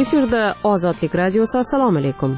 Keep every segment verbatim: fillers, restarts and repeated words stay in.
Efirda Ozodlik radiosi. Assalomu alaykum.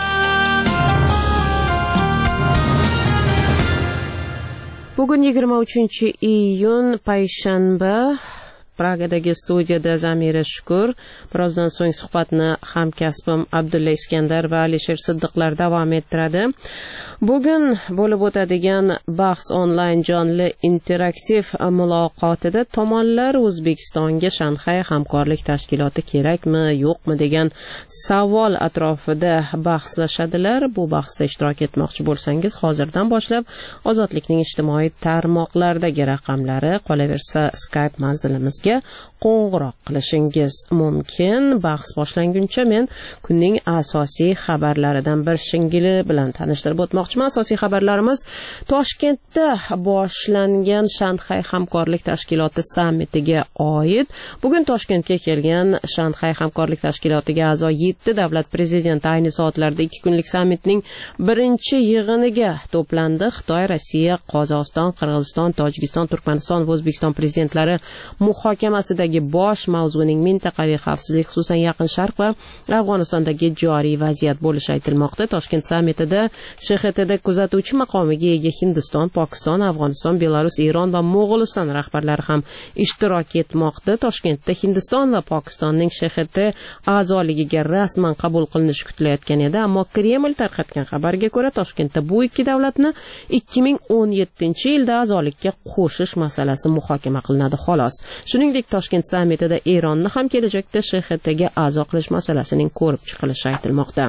Bugun yigirma uchinchi iyun payshanba. Pragadagi studiyada Zamira Shukur. Birozdan so'ng suhbatni hamkasbim Abdulla Iskandar va Alisher Siddiqlar davom ettiradi. Bugun bo'lib o'tadigan bahs onlayn jonli interaktiv muloqotida tomonlar O'zbekistonga Shanxay hamkorlik tashkiloti kerakmi, yo'qmi degan savol atrofida bahslashadilar. Bu bahsda ishtirok etmoqchi bo'lsangiz, hozirdan boshlab Ozodlikning ijtimoiy tarmoqlardagi raqamlari, qolaversa Skype manzilimizga qo'ng'iroq qilishingiz mumkin. Bahs boshlanguncha men kunning asosiy xabarlaridan bir shingili bilan tanishtirib o'tmoqchiman. Asosiy xabarlarimiz Toshkentda boshlangan Shanxay hamkorlik tashkiloti sammitiga oid. Bugun Toshkentga kelgan Shanxay hamkorlik tashkilotiga a'zo yetti davlat prezidenti ayni soatlarda ikki kunlik sammitning birinchi yig'iniga to'plandi. Xitoy, Rossiya, Qozog'iston, Qirg'iziston, Tojikiston, Turkmaniston va O'zbekiston prezidentlari muhokamasidagi bosh mavzuning mintaqaviy xavfsizlik, xususan Yaqin Sharq va Afg'onistondagi joriy vaziyat bo'lishi aytilmoqda. Toshkent sammitida Sh X T da kuzatuvchi maqomiga ega Hindiston, Pokiston, Afg'oniston, Belarus, Eron va Mo'g'uliston rahbarlari ham ishtirok etmoqda. Toshkentda Hindiston va Pokistonning Sh X T a'zoligiga rasman qabul qilinishi kutilayotgan edi, ammo Kreml tarqatgan xabarga ko'ra Toshkentda bu ikki davlatni ikki ming o'n yettinchi yilda a'zolikka qo'shish masalasi muhokama qilinadi xolos. Shuningdek, Toshkent sammitida Eronni ham kelajakda Sh X T ga a'zo qilish masalasining ko'rib chiqilishi aytilmoqda.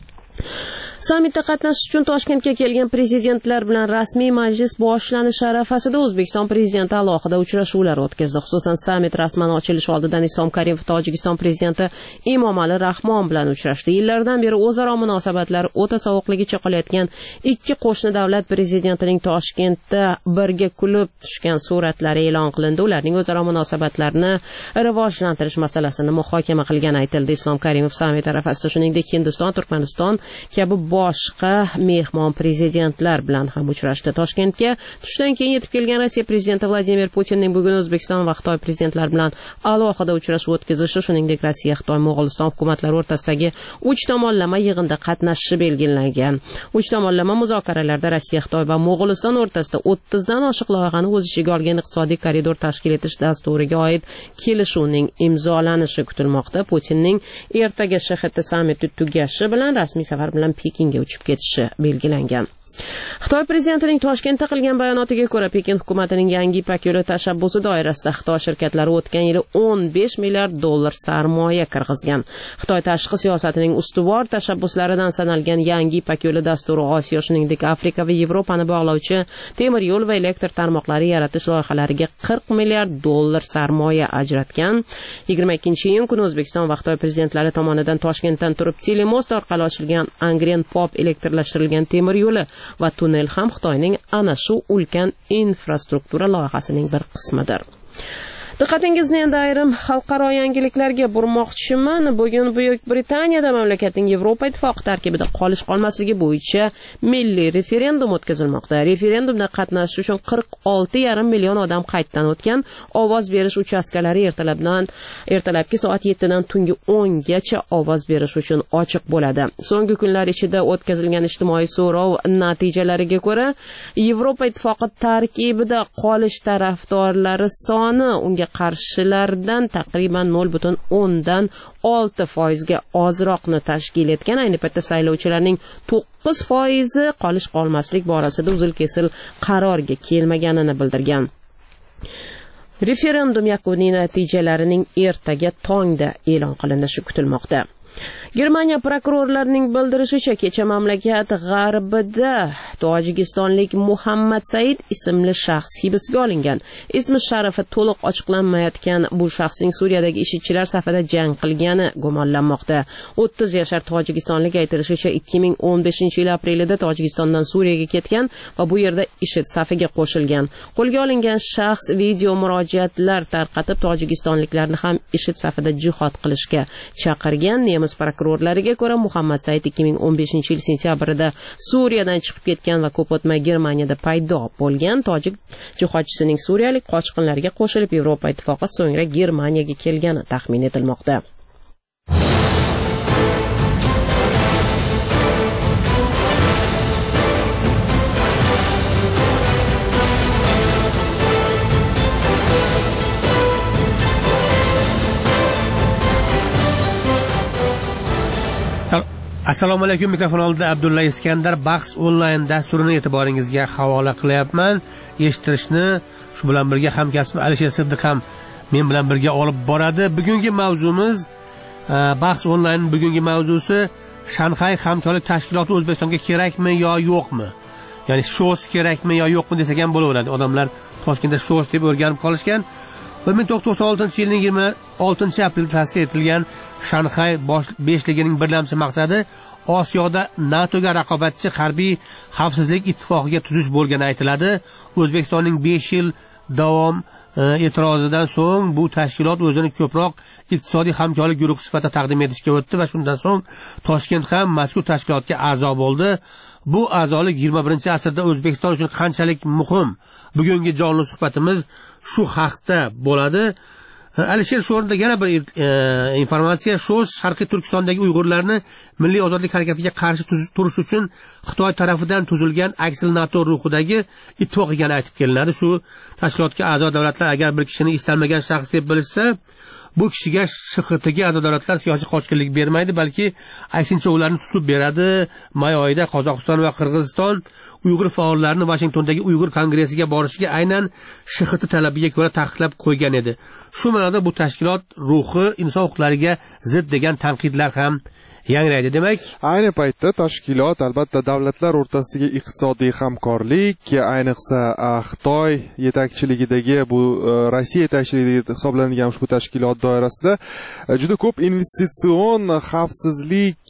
Sammitda qatnashish uchun Toshkentga kelgan prezidentlar bilan rasmiy majlis boshlanishi arafasida O'zbekiston prezidenti alohida uchrashuvlar o'tkazdi. Xususan, sammit rasman ochilishi oldidan Islom Karimov Tojikiston prezidenti Emomali Rahmon bilan uchrashdi. Yillardan beri o'zaro munosabatlari o'ta sovuqligicha qolayotgan ikki qo'shni davlat prezidentining Toshkentda birga kulib tushgan suratlari e'lon qilindi. Ularning o'zaro munosabatlarini rivojlantirish masalasini muhokama qilgani aytildi. Islom Karimov sammit arafasida shuningdek Hindiston, Turkmaniston kabi boshqa mehmon prezidentlar bilan ham uchrashdi. Toshkentga tushdan keyin yetib kelgan Rossiya prezidenti Vladimir Putinning bugun O'zbekiston va Xitoy prezidentlari bilan alohida uchrashuv o'tkazishi, shuningdek Rossiya, Xitoy, Mo'g'uliston hukumatlari o'rtasidagi uch tomonlama yig'inda qatnashishi belgilangan. uch tomonlama muzokaralarda Rossiya, Xitoy va Mo'g'uliston o'rtasida o'ttiz dan oshiq loyihani o'z ichiga olgan iqtisodiy koridor tashkil etish dasturiga oid kelishuvning imzolanishi kutilmoqda. Putinning ertaga Sh X T sammiti tugashi bilan rasmiy safar bilan Pekinga uchib ketishi belgilangan. Xitoy prezidentining Toshkentda qilgan bayonotiga ko'ra, Pekin hukumatining yangi Ipak yo'li tashabbusi doirasida Xitoy shirkatlari o'tgan yili o'n besh milliard dollar sarmoya kirgizgan. Xitoy tashqi siyosatining ustuvor tashabbuslaridan sanalgan yangi Ipak yo'li dasturi Osiyo, shuningdek Afrika va Yevropani bog'lovchi temir yo'l va elektr tarmoqlari yaratish loyihalariga qirq milliard dollar sarmoya ajratgan. yigirma ikkinchi iyun kuni O'zbekiston va Xitoy prezidentlari tomonidan Toshkentdan turib telemost orqali ochilgan Angren Pop elektrlashtirilgan temir yo'li va tunnel ham Xitoyning ana shu ulkan infrastruktura loyihasining bir qismidir. Diqqatingizni endi ayrim xalqaro yangiliklarga burmoqchiman. Bugun Buyuk Britaniyada mamlakatning Yevropa ittifoqi tarkibida qolish qolmasligi bo'yicha milliy referendum o'tkazilmoqda. Referendumda qatnashish uchun qirq olti yarim million odam qayddan o'tgan. Ovoz berish uchastkalari ertalabdan ertalabki soat yettidan tungi o'ngacha ovoz berish uchun ochiq bo'ladi. So'nggi kunlar ichida o'tkazilgan ijtimoiy so'rov natijalariga ko'ra, Yevropa ittifoqi tarkibida qolish tarafdorlari soni unga qarshilardan taqriban nol butun o'ndan olti foizga ozroqni tashkil etgan. Ayni paytda saylovchilarning to'qqiz foizi qolish qolmaslik borasida uzil-kesil qarorga kelmaganini bildirgan. Referendum yakuniy natijalarining ertaga tongda e'lon qilinishi kutilmoqda. Germaniya prokurorlarining bildirishicha, kecha mamlakat g'arbida tojikistonlik Muhammad Said ismli shaxs hibsga olingan. Ismi sharifi to'liq ochiqlanmayotgan bu shaxsning Suriyadagi IShIDchilar safida jang qilgani gumonlanmoqda. o'ttiz yashar tojikistonlik aytilishicha ikki ming o'n beshinchi yil aprelida Tojikistondan Suriyaga ketgan va bu yerda IShID safiga qo'shilgan. Qo'lga olingan shaxs video murojaatlar tarqatib tojikistonliklarni ham IShID safida jihad qilishga chaqirgan. Nemis prokurorlariga ko'ra, Muhammad Said ikki ming o'n beshinchi yil sentyabrida Suriyadan chiqib ketgan va ko'p o'tmay Germaniyada paydo bo'lgan. Tojik jihodchisining suriyalik qochqinlarga qo'shilib Yevropa ittifoqi, so'ngra Germaniyaga kelgani taxmin etilmoqda. Assalomu alaykum, mikrofon oldida Abdulla Iskandar bahs onlayn dasturini e'tiboringizga havola qilyapman. Eshittirishni shu bilan birga hamkasbim Alisher Siddiq ham men bilan birga olib boradi. Bugungi mavzumiz bahs onlayn bugungi mavzusi Shanxay hamkorlik tashkiloti O'zbekistonga kerakmi yo yo'qmi? Ya'ni shows kerakmi yo yo'qmi desak ham bo'laveradi. Odamlar Toshkentda shows deb o'rganib qolishgan. bir ming to'qson to'qson oltinchi yilning yigirma oltinchi aprelda ta'sis etilgan Shanxay beshligining birlamchi maqsadi Osiyoda NATOga raqobatchi harbiy xavfsizlik ittifoqiga tuzish bo'lgani aytiladi. O'zbekistonning besh yil davom e'tirozidan so'ng bu tashkilot o'zini ko'proq iqtisodiy hamkorlik guruhi sifatida taqdim etishga o'tdi va shundan so'ng Toshkent ham mazkur tashkilotga a'zo bo'ldi. Bu a'zolik yigirma birinchi asrda O'zbekiston uchun qanchalik muhim? Bugungi jonli suhbatimiz shu haqda bo'ladi. Alisher shu o'rinda yana bir e, informatsiya, shows Sharqiy Turkistondagi Uyg'urlarni milliy ozodlik harakatiga qarshi turish uchun Xitoy tarafidan tuzilgan aksil NATO ruhidagi ittifoq ekani aytib kelinadi. Shu tashkilotga a'zo davlatlar agar bir kishini istalmagan shaxs deb bilishsa, bu kishiga Sh X Tga a'zo davlatlar siyosiy qochqinlik bermaydi, balki aksincha ularni tutib beradi. May oyida Qozog'iston va Qirg'iziston Uyg'ur faollarini Vashingtondagi Uyg'ur kongressiga borishiga aynan Sh X T talabiga ko'ra taqiqlab qo'ygan edi. Shu ma'noda bu tashkilot ruhi inson huquqlariga zid degan tanqidlar ham yangraydi. Demak, ayni paytda tashkilot albatta davlatlar o'rtasidagi iqtisodiy hamkorlik, ayniqsa Xitoy yetakchiligidagi bu Rossiya yetakchiligida hisoblanadigan ushbu tashkilot doirasida juda ko'p investitsion xavfsizlik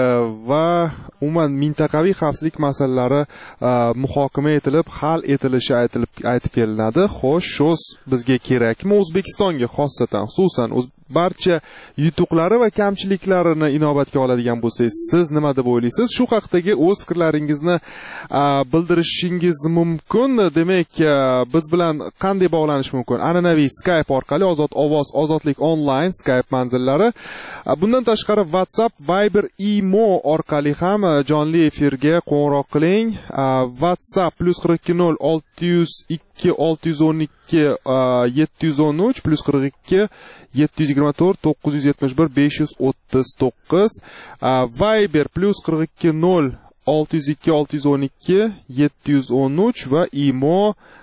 va umuman mintaqaviy xavfsizlik masalalari muhokama etilib, hal etilishi aytilib aytib kelinadi. Xo'sh, shows bizga kerakmi? O'zbekistonga xossatan, xususan barcha yutuqlari va kamchiliklarini inobatga oladigan bo'lsangiz, siz nima deb o'ylaysiz? Shu haqdagi o'z fikrlaringizni bildirishingiz mumkin. Demak, biz bilan qanday bog'lanish mumkin? An'anaviy Skype orqali Ozod ovoz, Ozodlik onlayn Skype manzillari. Bundan tashqari WhatsApp, Viber, Imo orqali ham jonli efirga qo'ng'iroq qiling. WhatsApp plus qirq ikki nol olti yuz ikki olti yuz o'n ikki yetti yuz o'n uch plus qirq ikki yetti yuz yigirma to'rt to'qqiz yuz yetmish bir besh yuz o'ttiz to'qqiz. Viber plus qirq ikki nol olti yuz ikki olti yuz o'n ikki yetti yuz o'n uch va Imo